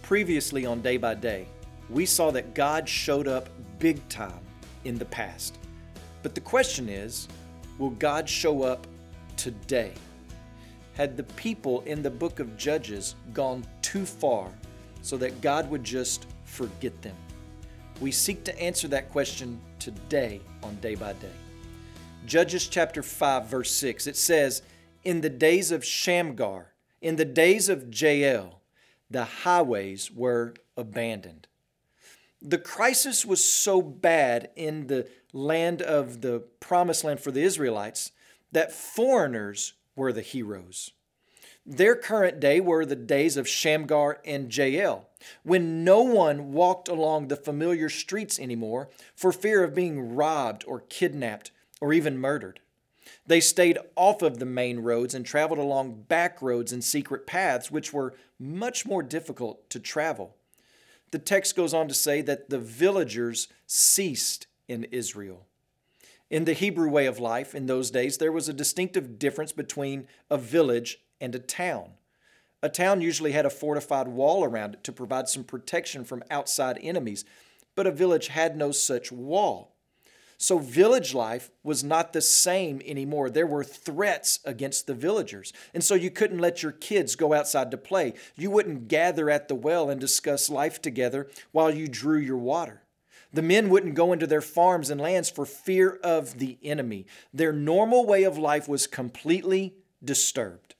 Previously on Day by Day, we saw that God showed up big time in the past. But the question is, will God show up today? Had the people in the book of Judges gone too far so that God would just forget them? We seek to answer that question today on Day by Day. Judges chapter 5 verse 6, it says, "In the days of Shamgar, in the days of Jael, the highways were abandoned." The crisis was so bad in the land of the promised land for the Israelites that foreigners were the heroes. Their current day were the days of Shamgar and Jael, when no one walked along the familiar streets anymore for fear of being robbed or kidnapped or even murdered. They stayed off of the main roads and traveled along back roads and secret paths, which were much more difficult to travel. The text goes on to say that the villagers ceased in Israel. In the Hebrew way of life in those days, there was a distinctive difference between a village and a town. A town usually had a fortified wall around it to provide some protection from outside enemies, but a village had no such wall. So village life was not the same anymore. There were threats against the villagers. And so you couldn't let your kids go outside to play. You wouldn't gather at the well and discuss life together while you drew your water. The men wouldn't go into their farms and lands for fear of the enemy. Their normal way of life was completely disturbed.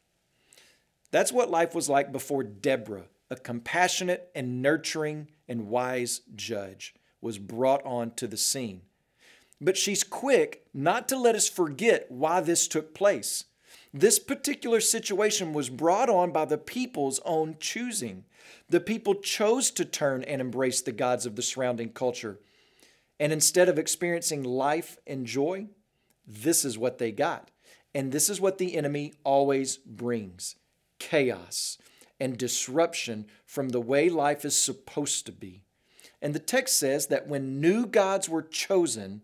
That's what life was like before Deborah, a compassionate and nurturing and wise judge, was brought onto the scene. But she's quick not to let us forget why this took place. This particular situation was brought on by the people's own choosing. The people chose to turn and embrace the gods of the surrounding culture. And instead of experiencing life and joy, this is what they got. And this is what the enemy always brings: chaos and disruption from the way life is supposed to be. And the text says that when new gods were chosen,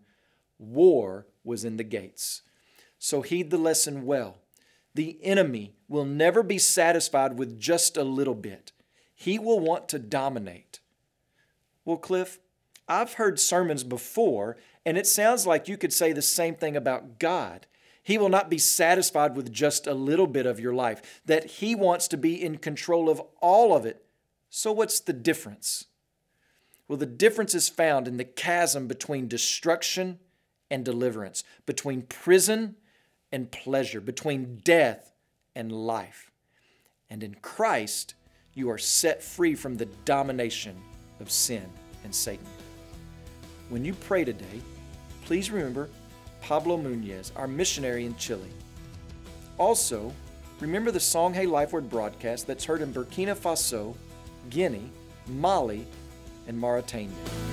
war was in the gates. So heed the lesson well. The enemy will never be satisfied with just a little bit. He will want to dominate. Well, Cliff, I've heard sermons before, and it sounds like you could say the same thing about God. He will not be satisfied with just a little bit of your life, that He wants to be in control of all of it. So what's the difference? Well, the difference is found in the chasm between destruction and deliverance, between prison and pleasure, between death and life. And in Christ, you are set free from the domination of sin and Satan. When you pray today, please remember Pablo Muñez, our missionary in Chile. Also, remember the Song Hey Life Word broadcast that's heard in Burkina Faso, Guinea, Mali, and Mauritania.